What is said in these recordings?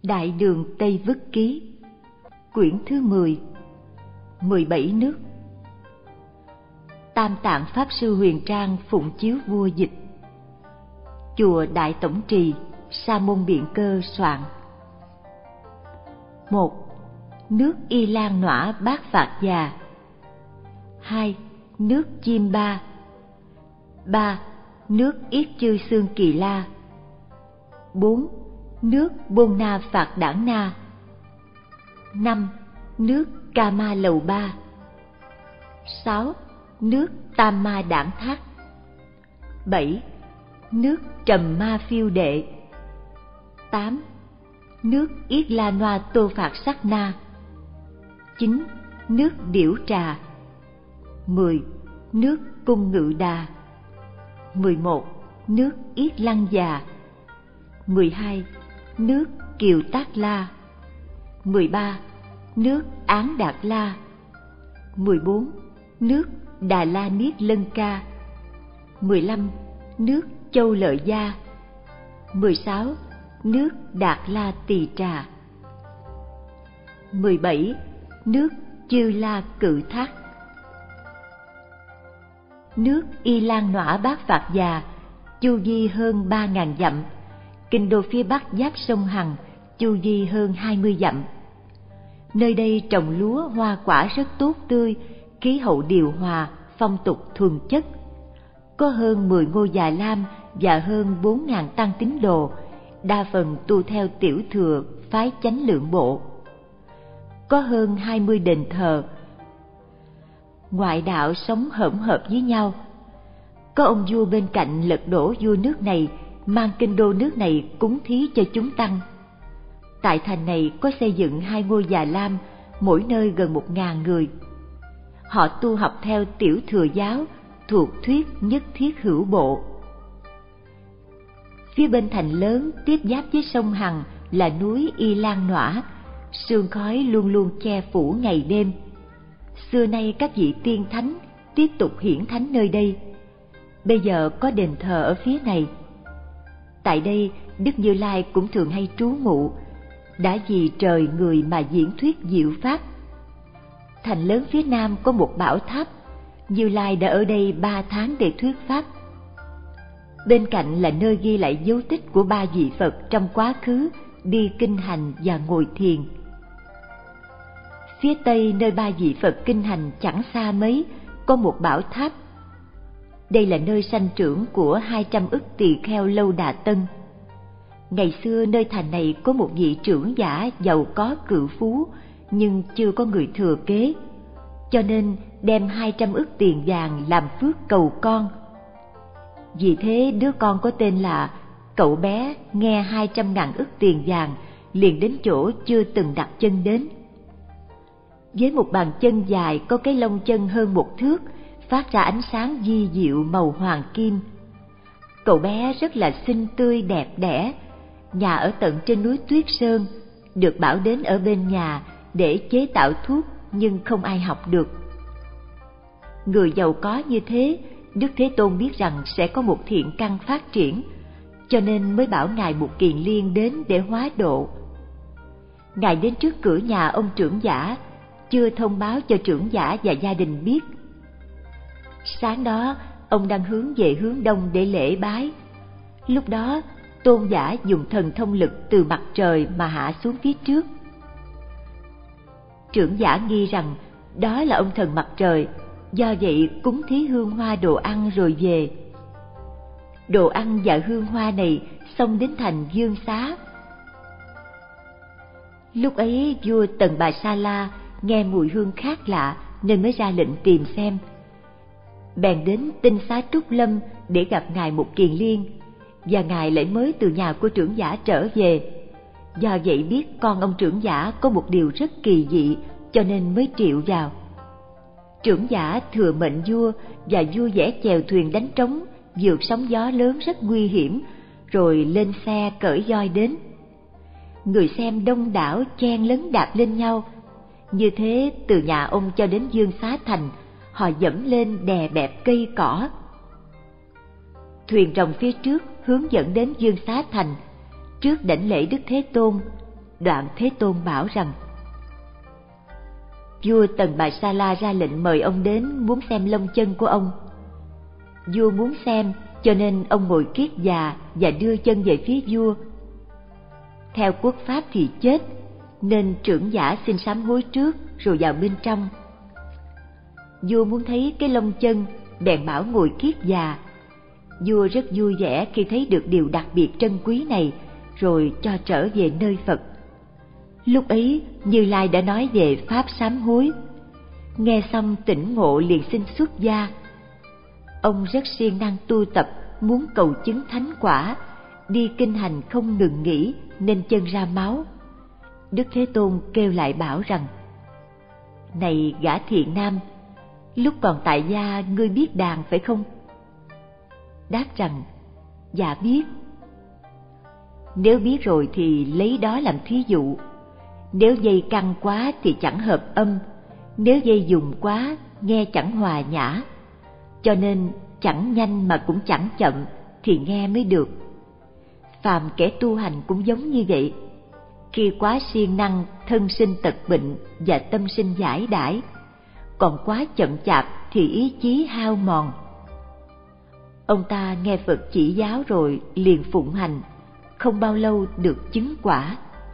Đại Đường Tây Vức Ký, quyển thứ 10, 17 nước. Tam Tạng Pháp Sư Huyền Trang phụng chiếu vua dịch. Chùa Đại Tổng Trì, Sa Môn Biện Cơ soạn. 1. Nước Y Lan Nọa Bát Phạt Già. 2. Nước Chim Ba. 3. Nước Yết Chư Xương Kỳ La. 4. Nước Bôn Na Phạt Đảng Na. 5. Nước Ca Ma Lầu Ba. 6. Nước Tam Ma Đảng Thác. 7. Nước Trầm Ma Phiêu Đệ. 8. Nước Yết La Noa Tô Phạt Sắc Na. 9. Nước Điểu Trà. 10. Nước Cung Ngự Đà. 11. Nước Yết Lăng Già. 12. Nước Kiều Tác La. 13. Nước Án Đạt La. 14. Nước Đà La Niết Lân Ca. 15. Nước Châu Lợi Gia. 16. Nước Đạt La Tỳ Trà. 17. Nước Chư La Cự Thác. Nước Y Lan Nọa Bát Phạt Già, chu vi hơn 3.000 dặm, kinh đô phía bắc giáp sông Hằng, chu vi hơn 20 dặm. Nơi đây trồng lúa hoa quả rất tốt tươi, khí hậu điều hòa, phong tục thuần chất. Có hơn 10 ngôi già lam và hơn 4.000 tăng tín đồ, đa phần tu theo tiểu thừa phái Chánh Lượng Bộ. Có hơn 20 đền thờ, ngoại đạo sống hỗn hợp với nhau. Có ông vua bên cạnh lật đổ vua nước này, mang kinh đô nước này cúng thí cho chúng tăng. Tại thành này có xây dựng 2 ngôi già lam, mỗi nơi gần 1.000 người. Họ tu học theo tiểu thừa giáo, thuộc thuyết nhất thiết hữu bộ. Phía bên thành lớn tiếp giáp với sông Hằng là núi Y Lan Nọa, sương khói luôn luôn che phủ ngày đêm. Xưa nay các vị tiên thánh tiếp tục hiển thánh nơi đây. Bây giờ có đền thờ ở phía này. Tại đây Đức Như Lai cũng thường hay trú ngụ, đã vì trời người mà diễn thuyết diệu pháp. Thành lớn phía nam có một bảo tháp, Như Lai đã ở đây 3 tháng để thuyết pháp. Bên cạnh là nơi ghi lại dấu tích của 3 vị Phật trong quá khứ đi kinh hành và ngồi thiền. Phía tây nơi 3 vị Phật kinh hành chẳng xa mấy có một bảo tháp. Đây là nơi sanh trưởng của 200 ức tỳ kheo Lâu Đà Tân. Ngày xưa nơi thành này có một vị trưởng giả giàu có cự phú, nhưng chưa có người thừa kế, cho nên đem 200 ức tiền vàng làm phước cầu con. Vì thế đứa con có tên là Cậu Bé nghe 200.000 ức tiền vàng liền đến chỗ chưa từng đặt chân đến. Với một bàn chân dài có cái lông chân hơn 1 thước, phát ra ánh sáng vi diệu màu hoàng kim. Cậu bé rất là xinh tươi đẹp đẽ, nhà ở tận trên núi Tuyết Sơn, được bảo đến ở bên nhà để chế tạo thuốc nhưng không ai học được. Người giàu có như thế, Đức Thế Tôn biết rằng sẽ có một thiện căn phát triển, cho nên mới bảo Ngài Mục Kiền Liên đến để hóa độ. Ngài đến trước cửa nhà ông trưởng giả, chưa thông báo cho trưởng giả và gia đình biết. Sáng đó, ông đang hướng về hướng đông để lễ bái. Lúc đó, Tôn giả dùng thần thông lực từ mặt trời mà hạ xuống phía trước. Trưởng giả nghi rằng đó là ông thần mặt trời, do vậy cúng thí hương hoa đồ ăn rồi về. Đồ ăn và hương hoa này xông đến thành Dương Xá. Lúc ấy vua Tần Bà Sa La nghe mùi hương khác lạ nên mới ra lệnh tìm xem. Bèn đến Tinh Xá Trúc Lâm để gặp Ngài Mục Kiền Liên, và Ngài lại mới từ nhà của trưởng giả trở về. Do vậy biết con ông trưởng giả có một điều rất kỳ dị, cho nên mới triệu vào. Trưởng giả thừa mệnh vua và vui vẻ chèo thuyền đánh trống, vượt sóng gió lớn rất nguy hiểm, rồi lên xe cởi voi đến. Người xem đông đảo chen lấn đạp lên nhau. Như thế từ nhà ông cho đến Dương Xá Thành, họ dẫm lên đè bẹp cây cỏ. Thuyền rồng phía trước hướng dẫn đến Dương Xá Thành, trước đảnh lễ Đức Thế Tôn. Đoạn Thế Tôn bảo rằng: vua Tần Bà Sa La ra lệnh mời ông đến muốn xem lông chân của ông. Vua muốn xem, cho nên ông ngồi kiết già và đưa chân về phía vua. Theo quốc pháp thì chết, nên trưởng giả xin sám hối trước rồi vào bên trong. Vua muốn thấy cái lông chân, bèn bảo ngồi kiết già. Vua rất vui vẻ khi thấy được điều đặc biệt trân quý này, rồi cho trở về nơi Phật. Lúc ấy Như Lai đã nói về pháp sám hối. Nghe xong tỉnh ngộ liền xin xuất gia. Ông rất siêng năng tu tập, muốn cầu chứng thánh quả, đi kinh hành không ngừng nghỉ nên chân ra máu. Đức Thế Tôn kêu lại bảo rằng: này gã thiện nam, lúc còn tại gia ngươi biết đàn phải không? Đáp rằng: dạ biết. Nếu biết rồi thì lấy đó làm thí dụ. Nếu dây căng quá thì chẳng hợp âm, nếu dây dùng quá nghe chẳng hòa nhã. Cho nên chẳng nhanh mà cũng chẳng chậm thì nghe mới được. Phàm kẻ tu hành cũng giống như vậy. Khi quá siêng năng, thân sinh tật bệnh và tâm sinh giải đãi, còn quá chậm chạp thì ý chí hao mòn. Ông ta nghe Phật chỉ giáo rồi liền phụng hành, không bao lâu được chứng quả.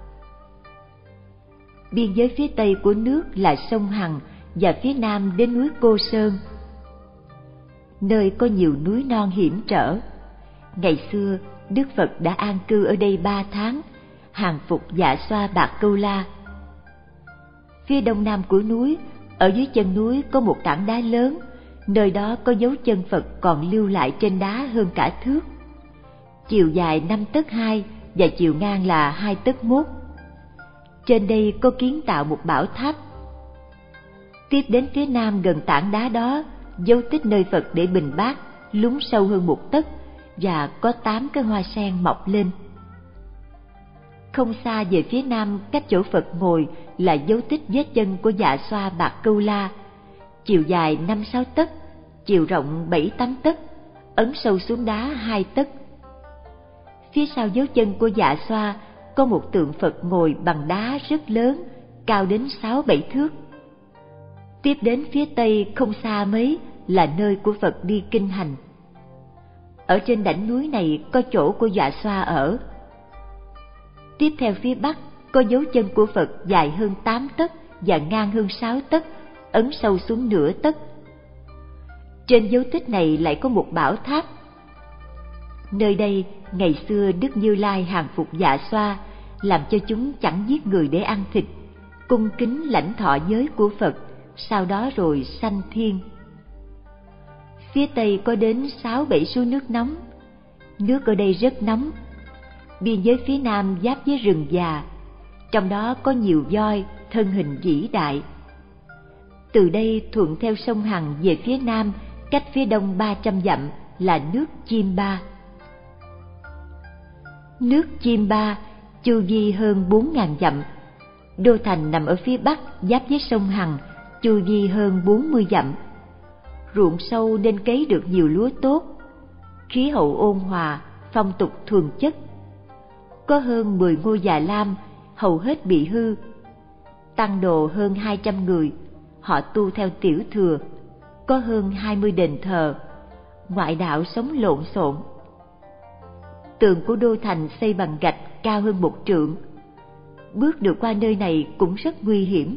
Biên giới phía tây của nước là sông Hằng và phía nam đến núi Cô Sơn, nơi có nhiều núi non hiểm trở. Ngày xưa Đức Phật đã an cư ở đây 3 tháng, hàng phục Dạ Xoa Bạc Câu La. Phía đông nam của núi, ở dưới chân núi có một tảng đá lớn, nơi đó có dấu chân Phật còn lưu lại trên đá hơn cả thước. Chiều dài 5 tấc 2 và chiều ngang là 2 tấc 1. Trên đây có kiến tạo một bảo tháp. Tiếp đến phía nam gần tảng đá đó, dấu tích nơi Phật để bình bát lún sâu hơn 1 tấc và có 8 cái hoa sen mọc lên. Không xa về phía nam cách chỗ Phật ngồi là dấu tích vết chân của Dạ Xoa Bạc Câu La, chiều dài 5-6 tấc, chiều rộng 7-8 tấc, ấn sâu xuống đá 2 tấc. Phía sau dấu chân của Dạ Xoa có một tượng Phật ngồi bằng đá rất lớn, cao đến 6-7 thước. Tiếp đến phía tây không xa mấy là nơi của Phật đi kinh hành. Ở trên đỉnh núi này có chỗ của Dạ Xoa ở. Tiếp theo phía bắc có dấu chân của Phật dài hơn 8 tấc và ngang hơn 6 tấc, ấn sâu xuống nửa tấc. Trên dấu tích này lại có một bảo tháp. Nơi đây ngày xưa Đức Như Lai hàng phục Dạ Xoa, làm cho chúng chẳng giết người để ăn thịt, cung kính lãnh thọ giới của Phật, sau đó rồi sanh thiên. Phía tây có đến 6-7 suối nước nóng. Nước ở đây rất nóng. Biên giới phía nam giáp với rừng già, trong đó có nhiều voi, thân hình vĩ đại. Từ đây thuận theo sông Hằng về phía nam, cách phía đông 300 dặm là nước Chim Ba. Nước Chim Ba chu vi hơn 4.000 dặm. Đô thành nằm ở phía bắc giáp với sông Hằng, chu vi hơn 40 dặm. Ruộng sâu nên cấy được nhiều lúa tốt. Khí hậu ôn hòa, phong tục thuần chất. Có hơn 10 ngôi già lam, hầu hết bị hư. Tăng đồ hơn 200 người, họ tu theo tiểu thừa. Có hơn 20 đền thờ, ngoại đạo sống lộn xộn. Tường của đô thành xây bằng gạch cao hơn 1 trượng. Bước được qua nơi này cũng rất nguy hiểm.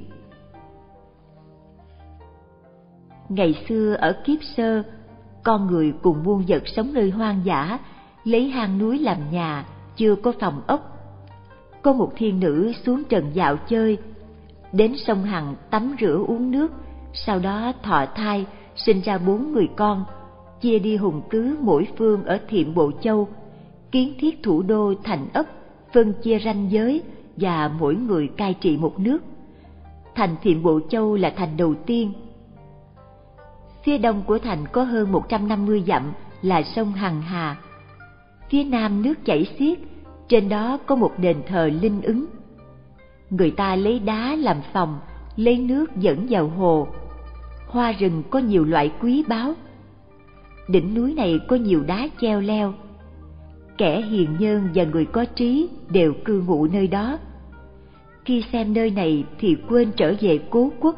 Ngày xưa ở kiếp sơ, con người cùng muôn vật sống nơi hoang dã, lấy hang núi làm nhà, chưa có phòng ốc. Có một thiên nữ xuống trần dạo chơi, đến sông Hằng tắm rửa uống nước, sau đó thọ thai, sinh ra 4 người con, chia đi hùng cứ mỗi phương ở Thiệm Bộ Châu, kiến thiết thủ đô thành ấp, phân chia ranh giới và mỗi người cai trị một nước. Thành Thiệm Bộ Châu là thành đầu tiên. Phía đông của thành có hơn 150 dặm là sông Hằng Hà. Phía nam nước chảy xiết, trên đó có một đền thờ linh ứng. Người ta lấy đá làm phòng, lấy nước dẫn vào hồ. Hoa rừng có nhiều loại quý báu. Đỉnh núi này có nhiều đá treo leo. Kẻ hiền nhân và người có trí đều cư ngụ nơi đó. khi xem nơi này thì quên trở về cố quốc.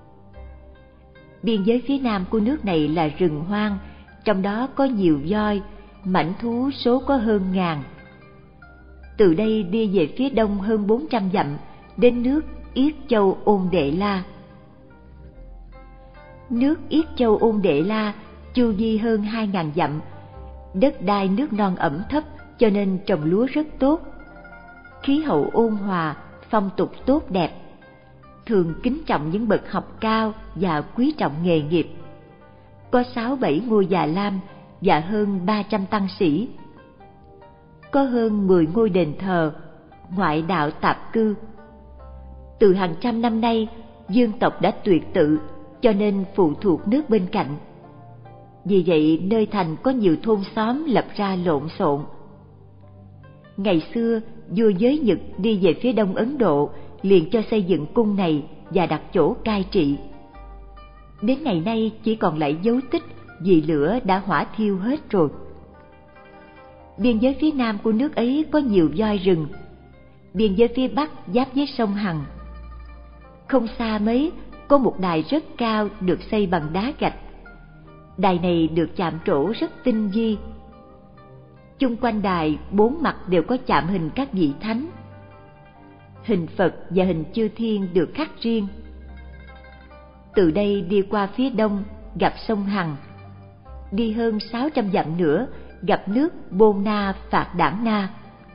Biên giới phía nam của nước này là rừng hoang, trong đó có nhiều voi, mãnh thú số có hơn 1000. Từ đây đi về phía đông hơn 400 dặm, đến nước Yết Châu Ôn Đệ La. Nước Yết Châu Ôn Đệ La chu vi hơn 2000 dặm, đất đai nước non ẩm thấp cho nên trồng lúa rất tốt. Khí hậu ôn hòa, phong tục tốt đẹp, thường kính trọng những bậc học cao và quý trọng nghề nghiệp. Có 6-7 ngôi già lam và hơn 300 tăng sĩ. Có hơn 10 ngôi đền thờ, ngoại đạo tạp cư. Từ hàng trăm năm nay, dương tộc đã tuyệt tự, cho nên phụ thuộc nước bên cạnh. Vì vậy, nơi thành có nhiều thôn xóm lập ra lộn xộn. Ngày xưa, vua Giới Nhật đi về phía đông Ấn Độ, liền cho xây dựng cung này và đặt chỗ cai trị. Đến ngày nay chỉ còn lại dấu tích vì lửa đã hỏa thiêu hết rồi. Biên giới phía nam của nước ấy có nhiều voi rừng, biên giới phía bắc giáp với sông Hằng. Không xa mấy, có một đài rất cao được xây bằng đá gạch. Đài này được chạm trổ rất tinh vi. Chung quanh đài 4 mặt đều có chạm hình các vị thánh. Hình Phật và hình chư thiên được khắc riêng. Từ đây đi qua phía đông gặp sông Hằng, đi hơn 600 dặm nữa gặp nước Bôn Na Phạt Đản Na.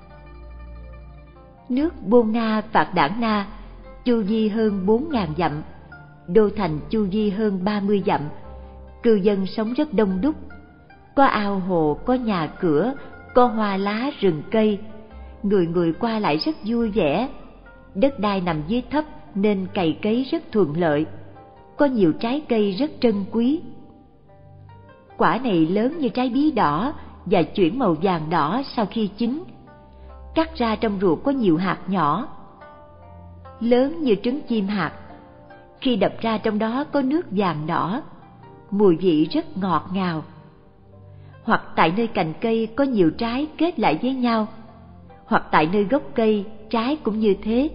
Nước Bôn Na Phạt Đản Na chu vi hơn 4000 dặm, đô thành chu vi hơn 30 dặm, cư dân sống rất đông đúc, có ao hồ, có nhà cửa, có hoa lá rừng cây, người người qua lại rất vui vẻ. Đất đai nằm dưới thấp nên cày cấy rất thuận lợi, có nhiều trái cây rất trân quý. Quả này lớn như trái bí đỏ và chuyển màu vàng đỏ sau khi chín. Cắt ra trong ruột có nhiều hạt nhỏ, lớn như trứng chim hạt. Khi đập ra trong đó có nước vàng đỏ, mùi vị rất ngọt ngào. Hoặc tại nơi cành cây có nhiều trái kết lại với nhau, hoặc tại nơi gốc cây trái cũng như thế.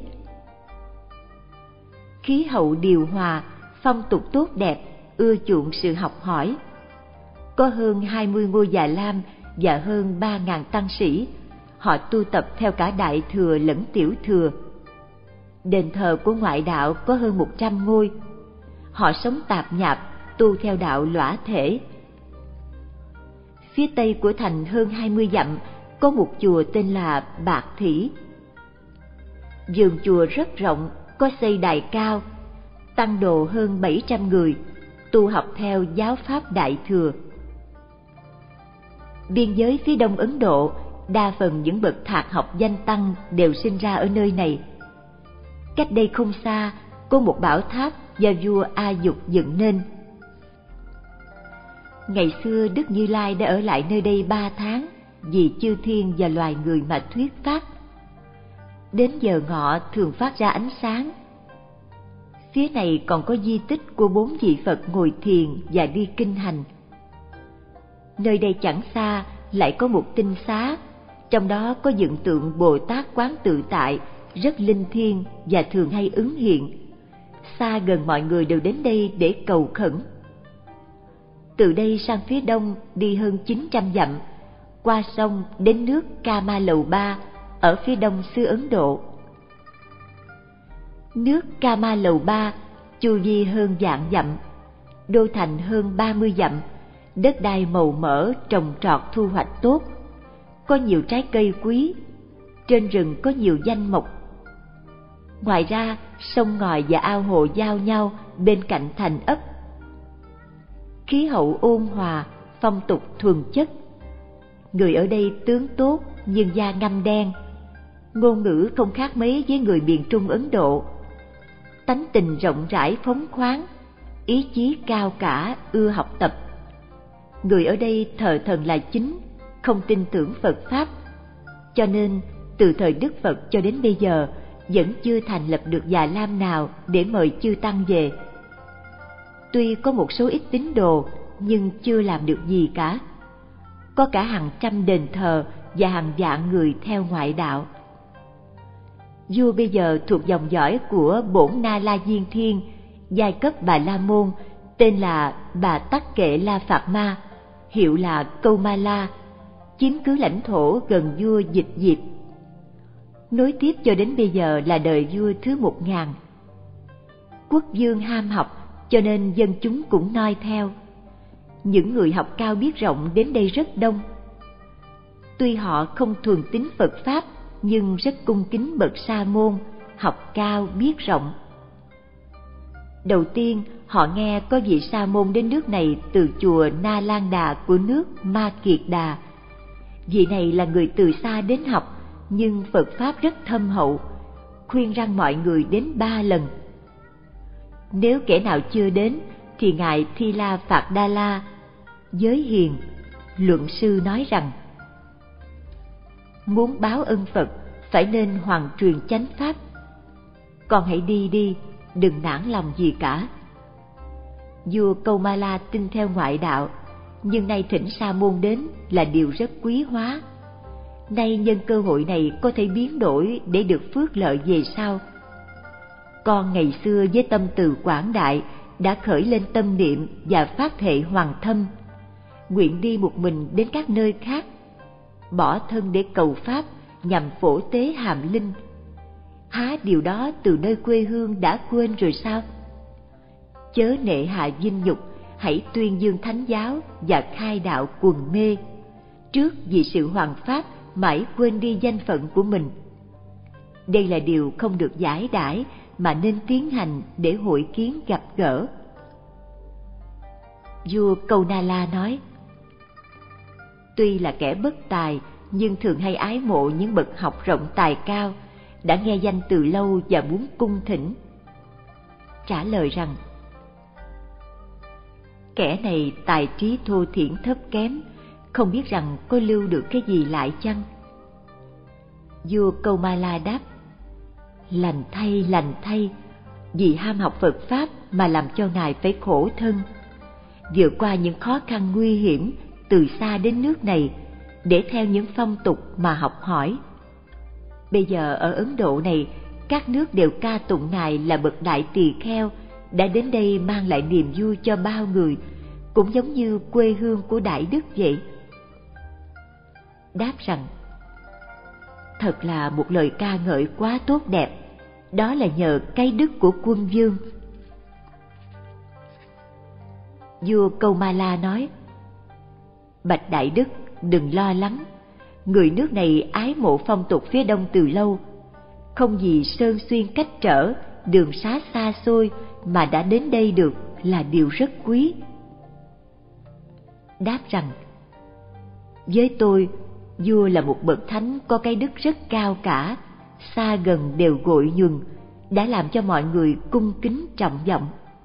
Khí hậu điều hòa, phong tục tốt đẹp, ưa chuộng sự học hỏi. Có hơn 20 ngôi già lam và hơn 3000 tăng sĩ. Họ tu tập theo cả đại thừa lẫn tiểu thừa. Đền thờ của ngoại đạo có hơn 100 ngôi. Họ sống tạp nhạp, tu theo đạo lõa thể. Phía tây của thành hơn 20 dặm có một chùa tên là Bạc Thỉ. Vườn chùa rất rộng, có xây đài cao, tăng đồ hơn 700 người, tu học theo giáo pháp đại thừa. Biên giới phía đông Ấn Độ, đa phần những bậc thạc học danh tăng đều sinh ra ở nơi này. Cách đây không xa, có một bảo tháp do vua A Dục dựng nên. Ngày xưa Đức Như Lai đã ở lại nơi đây 3 tháng vì chư thiên và loài người mà thuyết pháp. Đến giờ ngọ thường phát ra ánh sáng. Phía này còn có di tích của 4 vị Phật ngồi thiền và đi kinh hành. Nơi đây chẳng xa lại có một tinh xá, trong đó có dựng tượng Bồ Tát Quán Tự Tại, rất linh thiêng và thường hay ứng hiện. Xa gần mọi người đều đến đây để cầu khẩn. Từ đây sang phía đông đi hơn 900 dặm, qua sông đến nước Kama Lầu Ba ở phía đông xứ Ấn Độ. Nước Kama Lầu Ba chu vi hơn vạn dặm, đô thành hơn 30 dặm, đất đai màu mỡ, trồng trọt thu hoạch tốt, có nhiều trái cây quý, trên rừng có nhiều danh mộc. Ngoài ra, sông ngòi và ao hồ giao nhau bên cạnh thành ấp. Khí hậu ôn hòa, phong tục thuần chất. Người ở đây tướng tốt nhưng da ngăm đen, ngôn ngữ không khác mấy với người miền Trung Ấn Độ. Tánh tình rộng rãi phóng khoáng, ý chí cao cả, ưa học tập. Người ở đây thờ thần là chính, không tin tưởng Phật Pháp, cho nên từ thời Đức Phật cho đến bây giờ vẫn chưa thành lập được già lam nào để mời chư tăng về. Tuy có một số ít tín đồ nhưng chưa làm được gì cả. Có cả hàng trăm đền thờ và hàng vạn người theo ngoại đạo. Vua bây giờ thuộc dòng dõi của bổn Na La Diên Thiên, giai cấp Bà La Môn, tên là Bà Tắc Kệ La Phạt Ma, hiệu là Câu Ma La, chiếm cứ lãnh thổ gần vua Dịch Diệp. Nối tiếp cho đến bây giờ là đời vua thứ 1000. Quốc vương ham học, cho nên dân chúng cũng noi theo. Những người học cao biết rộng đến đây rất đông. Tuy họ không thuần tín Phật Pháp, nhưng rất cung kính bậc sa môn, học cao biết rộng. Đầu tiên, họ nghe có vị sa môn đến nước này từ chùa Na Lan Đà của nước Ma Kiệt Đà. Vị này là người từ xa đến học, nhưng Phật Pháp rất thâm hậu, khuyên rằng mọi người đến 3 lần. Nếu kẻ nào chưa đến, thì Ngài Thi La Phạt Đa La, giới hiền, luận sư nói rằng: muốn báo ân Phật, phải nên hoàn truyền chánh Pháp. Con hãy đi đi, đừng nản lòng gì cả. Vua Câu Ma La tin theo ngoại đạo, nhưng nay thỉnh sa môn đến là điều rất quý hóa. Nay nhân cơ hội này có thể biến đổi để được phước lợi về sau. Con ngày xưa với tâm từ quảng đại đã khởi lên tâm niệm và phát thệ hoàng thâm, nguyện đi một mình đến các nơi khác, bỏ thân để cầu Pháp nhằm phổ tế hàm linh. Há điều đó từ nơi quê hương đã quên rồi sao? Chớ nệ hạ vinh nhục, hãy tuyên dương thánh giáo và khai đạo quần mê. Trước vì sự hoàn pháp mãi quên đi danh phận của mình. Đây là điều không được giải đãi, mà nên tiến hành để hội kiến gặp gỡ. Vua Câu Na La nói: tuy là kẻ bất tài, nhưng thường hay ái mộ những bậc học rộng tài cao, đã nghe danh từ lâu và muốn cung thỉnh. Trả lời rằng: kẻ này tài trí thô thiển thấp kém, không biết rằng có lưu được cái gì lại chăng? Vua Câu Ma La đáp: lành thay, vì ham học Phật Pháp mà làm cho ngài phải khổ thân, vượt qua những khó khăn nguy hiểm từ xa đến nước này để theo những phong tục mà học hỏi. Bây giờ ở Ấn Độ này, các nước đều ca tụng ngài là bậc đại tỳ kheo, đã đến đây mang lại niềm vui cho bao người, cũng giống như quê hương của Đại Đức vậy. Đáp rằng: thật là một lời ca ngợi quá tốt đẹp, đó là nhờ cái đức của quân vương. Vua Câu Ma La nói: bạch Đại Đức, đừng lo lắng, người nước này ái mộ phong tục phía đông từ lâu, không gì sơn xuyên cách trở, đường xá xa xôi mà đã đến đây được là điều rất quý. Đáp rằng: với tôi, vua là một bậc thánh có cái đức rất cao cả, xa gần đều gội nhuần, đã làm cho mọi người cung kính trọng vọng.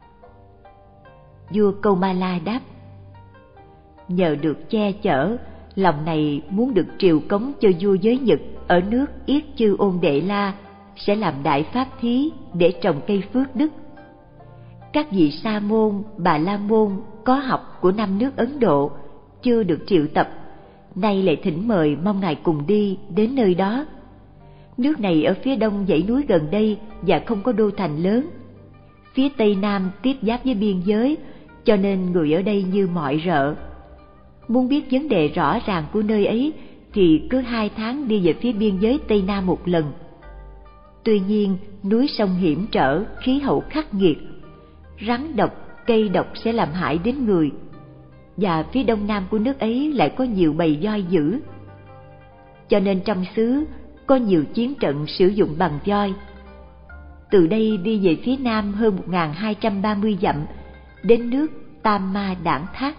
Vua Câu Ma La đáp: nhờ được che chở, lòng này muốn được triều cống cho vua giới Nhật ở nước Yết Chư Ôn Đệ La, sẽ làm đại pháp thí để trồng cây phước đức. Các vị sa môn, bà la môn có học của 5 nước Ấn Độ chưa được triệu tập, nay lại thỉnh mời mong ngài cùng đi đến nơi đó. Nước này ở phía đông dãy núi gần đây và không có đô thành lớn. Phía tây nam tiếp giáp với biên giới, cho nên người ở đây như mọi rợ. Muốn biết vấn đề rõ ràng của nơi ấy thì cứ 2 tháng đi về phía biên giới tây nam một lần. Tuy nhiên, núi sông hiểm trở, khí hậu khắc nghiệt, rắn độc, cây độc sẽ làm hại đến người. Và phía đông nam của nước ấy lại có nhiều bầy voi dữ. Cho nên trong xứ có nhiều chiến trận sử dụng bằng voi. Từ đây đi về phía nam hơn 1230 dặm, đến nước Tam Ma Đản Thác.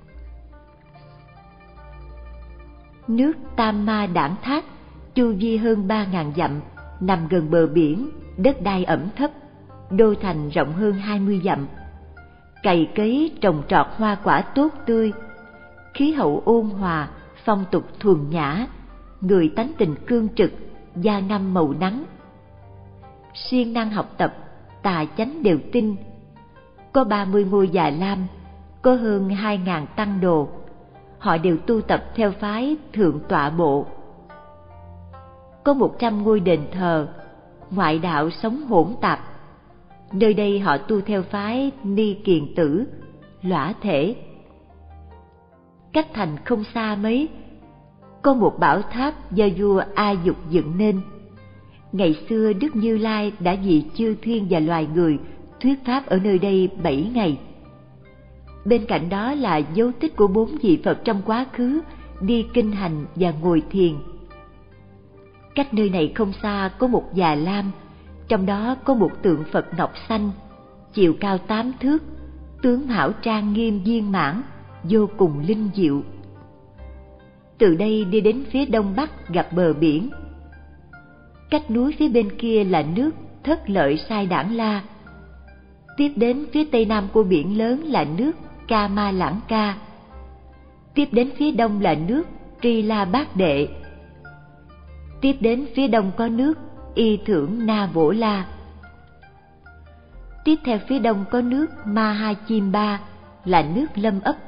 Nước Tam Ma Đản Thác chu vi hơn 3000 dặm, nằm gần bờ biển, đất đai ẩm thấp, đô thành rộng hơn 20 dặm. Cày cấy trồng trọt hoa quả tốt tươi, khí hậu ôn hòa, phong tục thuần nhã, người tánh tình cương trực, da ngăm màu nắng. Siêng năng học tập, tà chánh đều tin. Có 30 ngôi già lam, có hơn 2000 tăng đồ. Họ đều tu tập theo phái Thượng Tọa Bộ. Có 100 ngôi đền thờ, ngoại đạo sống hỗn tạp. Nơi đây họ tu theo phái Ni Kiền Tử, lõa thể. Cách thành không xa mấy, có một bảo tháp do vua A Dục dựng nên. Ngày xưa Đức Như Lai đã vì chư thiên và loài người thuyết pháp ở nơi đây 7 ngày. Bên cạnh đó là dấu tích của 4 vị Phật trong quá khứ đi kinh hành và ngồi thiền. Cách nơi này không xa có một già lam, trong đó có một tượng Phật ngọc xanh, chiều cao 8 thước, tướng hảo trang nghiêm viên mãn, vô cùng linh diệu. Từ đây đi đến phía đông bắc gặp bờ biển. Cách núi phía bên kia là nước Thất Lợi Sai Đản La. Tiếp đến phía tây nam của biển lớn là nước Ca Ma Lãng Ca. Tiếp đến phía đông là nước Tri La Bát Đệ. Tiếp đến phía đông có nước Y Thưởng Na Vỗ La. Tiếp theo phía đông có nước Ma Ha Chim Ba là nước Lâm Ấp.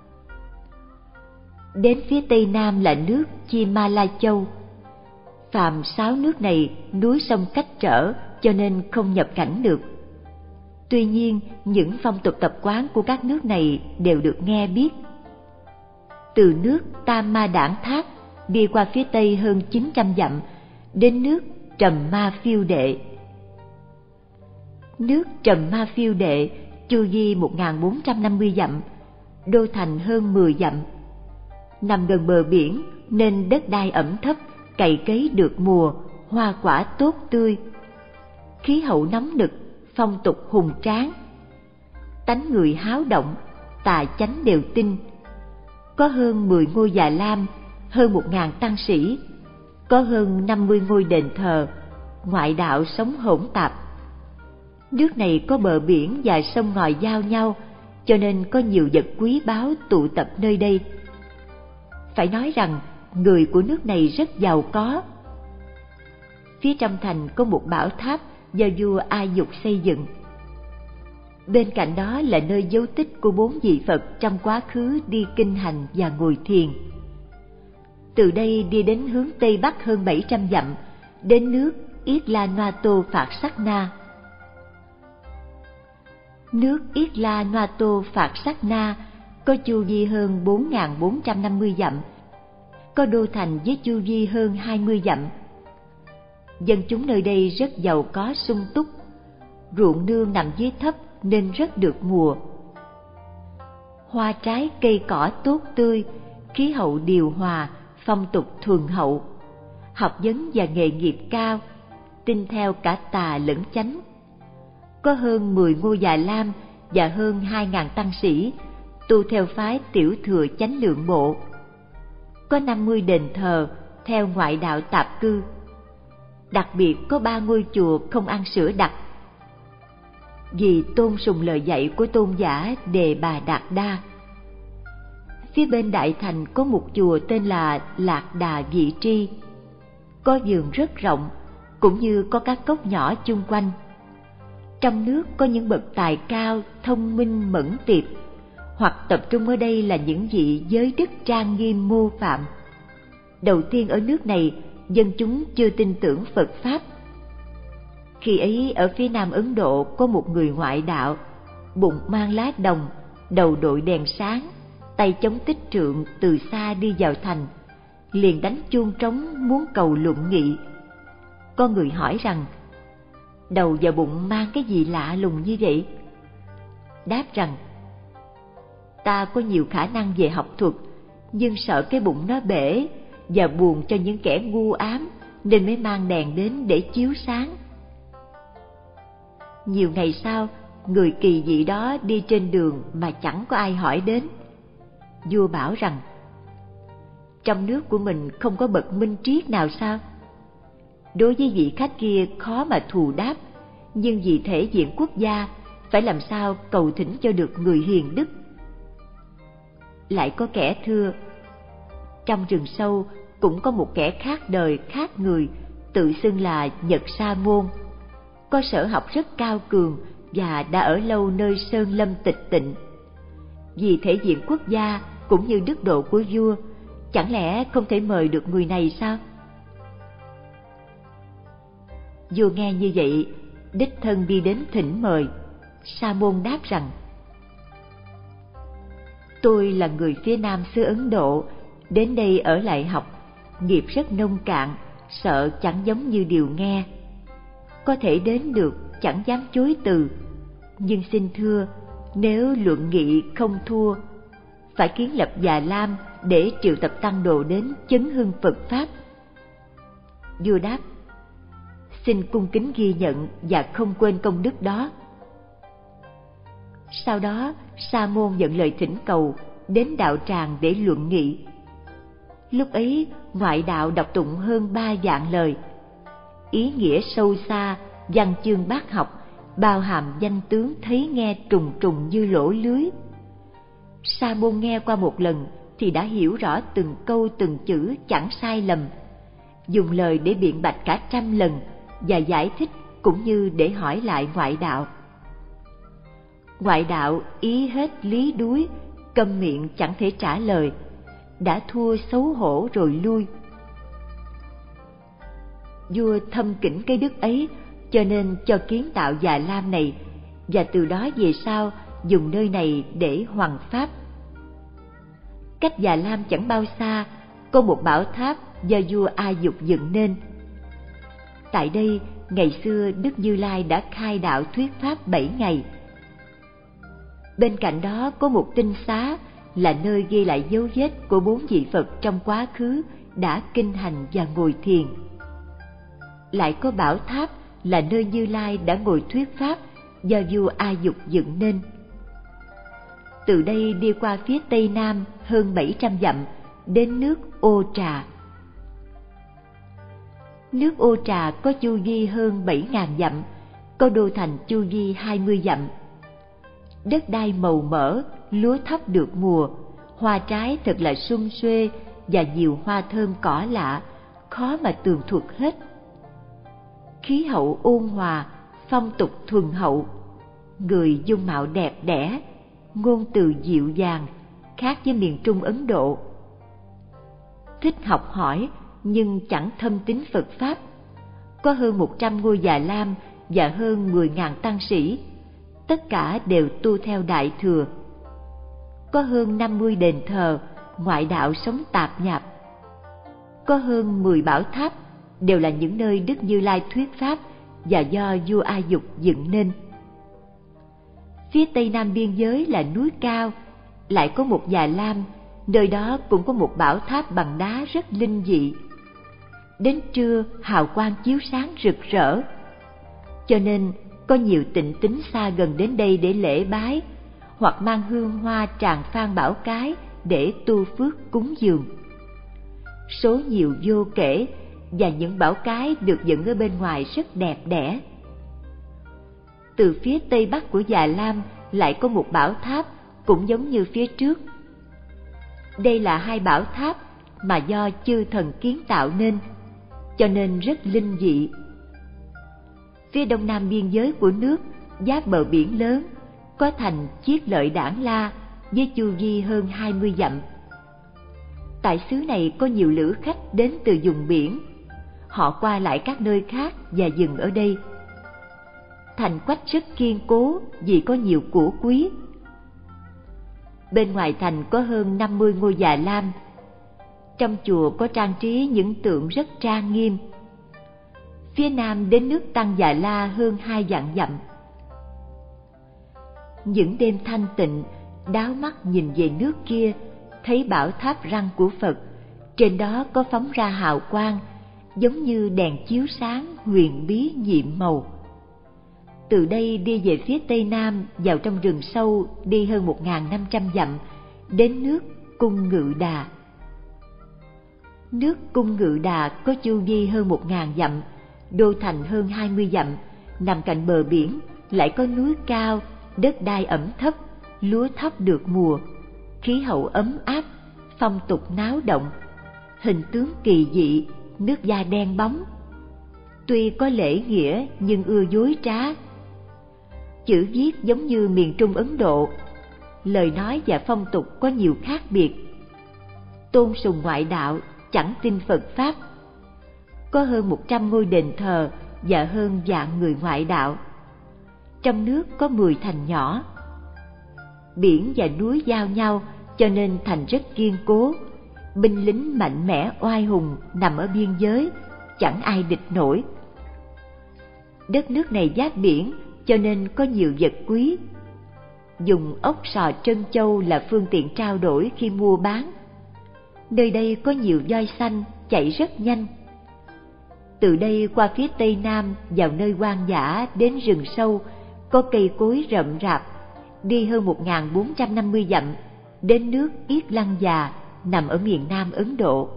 Đến phía tây nam là nước Chi Ma La Châu. Phàm 6 nước này núi sông cách trở cho nên không nhập cảnh được. Tuy nhiên, những phong tục tập quán của các nước này đều được nghe biết. Từ nước Tam Ma Đản Thác đi qua phía tây hơn 900 dặm, đến nước Trầm Ma Phiêu Đệ. Nước Trầm Ma Phiêu Đệ chu vi 1450 dặm, đô thành hơn 10 dặm. Nằm gần bờ biển nên đất đai ẩm thấp, cày cấy được mùa, hoa quả tốt tươi. Khí hậu nóng nực, phong tục hùng tráng. Tánh người háo động, tà chánh đều tin. Có hơn 10 ngôi già lam, hơn 1000 tăng sĩ, có hơn 50 ngôi đền thờ, ngoại đạo sống hỗn tạp. Nước này có bờ biển và sông ngòi giao nhau, cho nên có nhiều vật quý báu tụ tập nơi đây. Phải nói rằng người của nước này rất giàu có. Phía trong thành có một bảo tháp do vua A Dục xây dựng. Bên cạnh đó là nơi dấu tích của 4 vị Phật trong quá khứ đi kinh hành và ngồi thiền. Từ đây đi đến hướng tây bắc hơn 700 dặm, đến nước Yết La Noa Tô Phạt Sắc Na. Nước Yết La Noa Tô Phạt Sắc Na có chu vi hơn 4.450 dặm, có đô thành với chu vi hơn 20 dặm. Dân chúng nơi đây rất giàu có sung túc, ruộng nương nằm dưới thấp nên rất được mùa. Hoa trái cây cỏ tốt tươi, khí hậu điều hòa, phong tục thuần hậu, học vấn và nghề nghiệp cao, tin theo cả tà lẫn chánh. Có hơn 10 ngôi già lam và hơn 2000 tăng sĩ, tu theo phái Tiểu Thừa Chánh Lượng Bộ. Có 50 đền thờ theo ngoại đạo tạp cư. Đặc biệt có 3 ngôi chùa không ăn sữa đặc, vì tôn sùng lời dạy của tôn giả Đề Bà Đạt Đa. Phía bên đại thành có một chùa tên là Lạc Đà Vị Tri, có vườn rất rộng, cũng như có các cốc nhỏ chung quanh. Trong nước có những bậc tài cao, thông minh mẫn tiệp, hoặc tập trung ở đây là những vị giới đức trang nghiêm mô phạm. Đầu tiên ở nước này, dân chúng chưa tin tưởng Phật Pháp. Khi ấy ở phía nam Ấn Độ có một người ngoại đạo, bụng mang lá đồng, đầu đội đèn sáng, tay chống tích trượng từ xa đi vào thành, liền đánh chuông trống muốn cầu luận nghị. Có người hỏi rằng, đầu và bụng mang cái gì lạ lùng như vậy? Đáp rằng, ta có nhiều khả năng về học thuật, nhưng sợ cái bụng nó bể và buồn cho những kẻ ngu ám, nên mới mang đèn đến để chiếu sáng. Nhiều ngày sau, người kỳ dị đó đi trên đường mà chẳng có ai hỏi đến. Vua bảo rằng, trong nước của mình không có bậc minh triết nào sao? Đối với vị khách kia khó mà thù đáp, nhưng vì thể diện quốc gia, phải làm sao cầu thỉnh cho được người hiền đức. Lại có kẻ thưa, trong rừng sâu cũng có một kẻ khác đời khác người, tự xưng là Nhật Sa Môn, có sở học rất cao cường và đã ở lâu nơi sơn lâm tịch tịnh. Vì thể diện quốc gia cũng như đức độ của vua, chẳng lẽ không thể mời được người này sao? Vua nghe như vậy, đích thân đi đến thỉnh mời. Sa môn đáp rằng: tôi là người phía nam xứ Ấn Độ, đến đây ở lại học, nghiệp rất nông cạn, sợ chẳng giống như điều nghe. Có thể đến được, chẳng dám chối từ, nhưng xin thưa, nếu luận nghị không thua, phải kiến lập Già Lam để triệu tập tăng đồ đến chấn hưng Phật Pháp. Vua đáp: xin cung kính ghi nhận và không quên công đức đó. Sau đó, Sa môn nhận lời thỉnh cầu, đến đạo tràng để luận nghị. Lúc ấy, ngoại đạo đọc tụng hơn 3 vạn lời, ý nghĩa sâu xa, văn chương bác học, bao hàm danh tướng thấy nghe trùng trùng như lỗ lưới. Sa môn nghe qua một lần thì đã hiểu rõ từng câu từng chữ chẳng sai lầm, dùng lời để biện bạch cả 100 lần và giải thích cũng như để hỏi lại ngoại đạo. Ngoại đạo ý hết lý đuối, câm miệng chẳng thể trả lời, đã thua xấu hổ rồi lui. Vua thâm kính cái đức ấy, cho nên cho kiến tạo Già Lam này, và từ đó về sau dùng nơi này để hoằng pháp. Cách Già Lam chẳng bao xa, có một bảo tháp do vua A Dục dựng nên. Tại đây, ngày xưa Đức Như Lai đã khai đạo thuyết pháp 7 ngày. Bên cạnh đó có một tinh xá, là nơi ghi lại dấu vết của 4 vị Phật trong quá khứ đã kinh hành và ngồi thiền. Lại có bảo tháp, là nơi Như Lai đã ngồi thuyết pháp do vua A Dục dựng nên. Từ đây đi qua phía tây nam hơn 700 dặm, đến nước Ô Trà. Nước Ô Trà có chu vi hơn 7.000 dặm, có đô thành chu vi 20 dặm. Đất đai màu mỡ, lúa thóc được mùa, hoa trái thật là sum xuê và nhiều hoa thơm cỏ lạ, khó mà tường thuật hết. Khí hậu ôn hòa, phong tục thuần hậu, người dung mạo đẹp đẽ, ngôn từ dịu dàng, khác với miền Trung Ấn Độ. Thích học hỏi nhưng chẳng thâm tín Phật Pháp. Có hơn 100 ngôi Già Lam và hơn 10.000 tăng sĩ, tất cả đều tu theo Đại Thừa. Có hơn 50 đền thờ, ngoại đạo sống tạp nhạp. Có hơn 10 bảo tháp, đều là những nơi Đức Như Lai thuyết pháp và do vua A Dục dựng nên. Phía tây nam biên giới là núi cao, lại có một Già Lam, nơi đó cũng có một bảo tháp bằng đá rất linh dị. Đến trưa hào quang chiếu sáng rực rỡ, cho nên có nhiều tịnh tín xa gần đến đây để lễ bái, hoặc mang hương hoa tràng phan bảo cái để tu phước cúng dường. Số nhiều vô kể, và những bảo cái được dựng ở bên ngoài rất đẹp đẽ. Từ phía tây bắc của Già Lam lại có một bảo tháp cũng giống như phía trước. Đây là 2 bảo tháp mà do chư thần kiến tạo nên, cho nên rất linh dị. Phía đông nam biên giới của nước, giáp bờ biển lớn, có thành Chiết Lợi Đản La với chu vi hơn 20 dặm. Tại xứ này có nhiều lữ khách đến từ vùng biển, họ qua lại các nơi khác và dừng ở đây. Thành quách rất kiên cố vì có nhiều của quý. Bên ngoài thành có hơn 50 ngôi Già Lam. Trong chùa có trang trí những tượng rất trang nghiêm. Phía nam đến nước Tăng Già La hơn 2 vạn dặm. Những đêm thanh tịnh, đáo mắt nhìn về nước kia, thấy bảo tháp răng của Phật, trên đó có phóng ra hào quang, giống như đèn chiếu sáng huyền bí nhiệm màu. Từ đây đi về phía tây nam, vào trong rừng sâu đi hơn 1.500 dặm, đến nước Cung Ngự Đà. Nước Cung Ngự Đà có chu vi hơn 1.000 dặm, đô thành hơn 20 dặm, nằm cạnh bờ biển, lại có núi cao, đất đai ẩm thấp, lúa thóc được mùa, khí hậu ấm áp, phong tục náo động, hình tướng kỳ dị, nước da đen bóng. Tuy có lễ nghĩa nhưng ưa dối trá. Chữ viết giống như miền Trung Ấn Độ, lời nói và phong tục có nhiều khác biệt. Tôn sùng ngoại đạo, chẳng tin Phật Pháp. Có hơn 100 ngôi đền thờ và hơn vạn người ngoại đạo. Trong nước có 10 thành nhỏ. Biển và núi giao nhau cho nên thành rất kiên cố. Binh lính mạnh mẽ oai hùng nằm ở biên giới, chẳng ai địch nổi. Đất nước này giáp biển cho nên có nhiều vật quý. Dùng ốc sò trân châu là phương tiện trao đổi khi mua bán. Nơi đây có nhiều voi xanh chạy rất nhanh. Từ đây qua phía tây nam vào nơi hoang dã đến rừng sâu, có cây cối rậm rạp, đi hơn 1450 dặm đến nước Yết Lăng Già nằm ở miền nam Ấn Độ.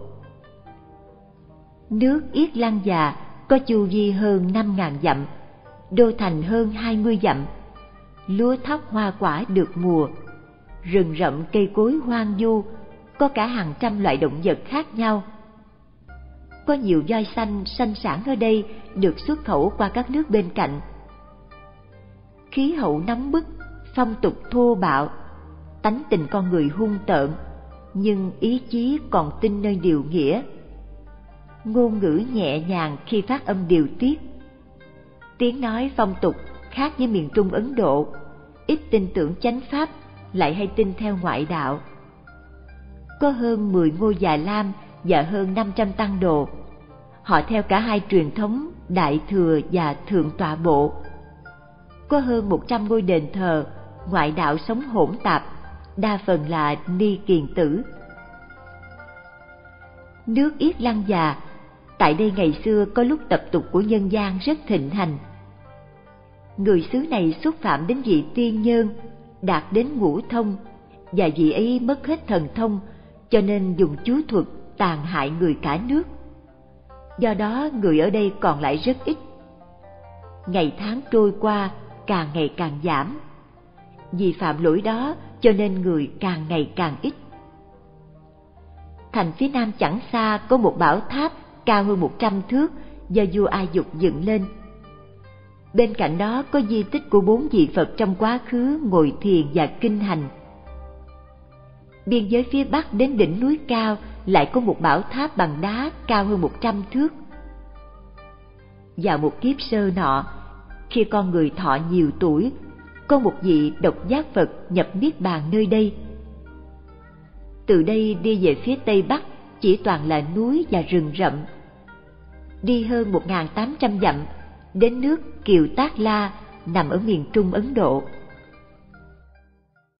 Nước Yết Lăng Già có chu vi hơn 5.000 dặm, đô thành hơn 20 dặm, lúa thóc hoa quả được mùa, rừng rậm cây cối hoang vu, có cả hàng trăm loại động vật khác nhau. Có nhiều voi xanh sanh sản ở đây được xuất khẩu qua các nước bên cạnh. Khí hậu nóng bức, phong tục thô bạo, tánh tình con người hung tợn, nhưng ý chí còn tin nơi điều nghĩa. Ngôn ngữ nhẹ nhàng khi phát âm điều tiết. Tiếng nói phong tục khác với miền Trung Ấn Độ, ít tin tưởng chánh pháp, lại hay tin theo ngoại đạo. Có hơn 10 ngôi Già Lam và hơn 500 tăng đồ. Họ theo cả hai truyền thống Đại Thừa và Thượng Tọa Bộ. Có hơn 100 ngôi đền thờ, ngoại đạo sống hỗn tạp, đa phần là ni kiền tử. Nước Yết Lăng Già, tại đây ngày xưa có lúc tập tục của nhân gian rất thịnh hành. Người xứ này xúc phạm đến vị tiên nhân, đạt đến ngũ thông, và vị ấy mất hết thần thông, cho nên dùng chú thuật tàn hại người cả nước. Do đó người ở đây còn lại rất ít. Ngày tháng trôi qua, càng ngày càng giảm. Vì phạm lỗi đó cho nên người càng ngày càng ít. Thành phía nam chẳng xa có một bảo tháp cao hơn 100 thước do vua A Dục dựng lên. Bên cạnh đó có di tích của 4 vị Phật trong quá khứ ngồi thiền và kinh hành. Biên giới phía bắc đến đỉnh núi cao lại có một bảo tháp bằng đá cao hơn 100 thước. Vào một kiếp sơ nọ, khi con người thọ nhiều tuổi, có một vị độc giác Phật nhập niết bàn nơi đây. Từ đây đi về phía tây bắc chỉ toàn là núi và rừng rậm. Đi hơn 1.800 dặm đến nước Kiều Tác La nằm ở miền Trung Ấn Độ.